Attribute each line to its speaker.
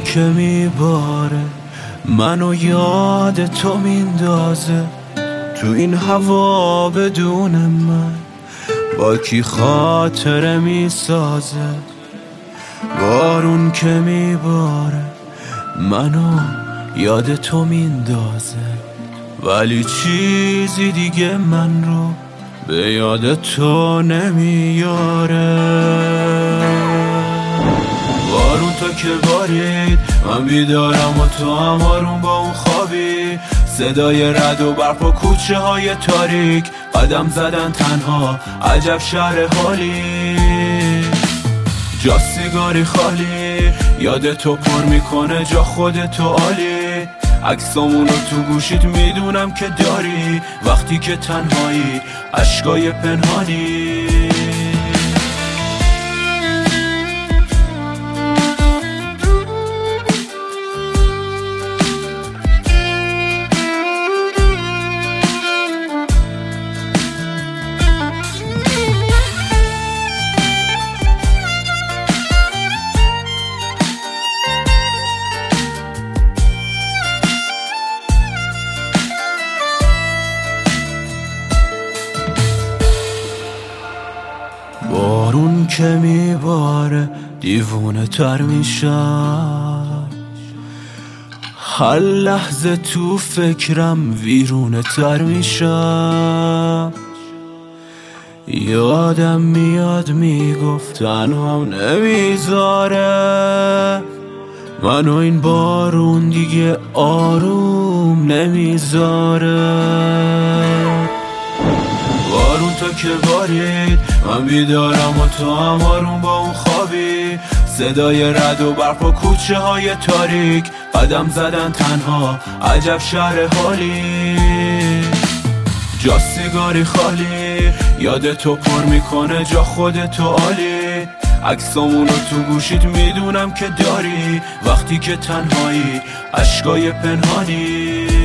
Speaker 1: که میباره منو یاد تو میندازه، تو این هوا بدون من با کی خاطره میسازه. بارون که میباره منو یاد تو میندازه، ولی چیزی دیگه من رو به یاد تو نمیاره. بارون تا که بارید من بیدارم و تو هم آروم با اون خوابی، صدای رد و برف و کوچه های تاریک، قدم زدن تنها عجب شهر حالی، جا سیگاری خالی، یاد تو پر میکنه جا خودتو عالی. عکسامونو تو گوشیت میدونم که داری، وقتی که تنهایی اشکای پنهانی. بارون که میباره دیوونه تر میشم، هر لحظه تو فکرم ویرونه تر میشم. یادم میاد میگفت تنهام نمیذاره منو این بارون دیگه آروم نمیذاره. بارون تا که بارید من بیدارم و تو هم آروم با اون خوابی، صدای رد و برف و کوچه های تاریک، قدم زدن تنها عجب شهر حالی، جا سیگاری خالی، یاد تو پر میکنه جا خودتو عالی. عکسامونو تو گوشیت میدونم که داری، وقتی که تنهایی اشکای پنهانی.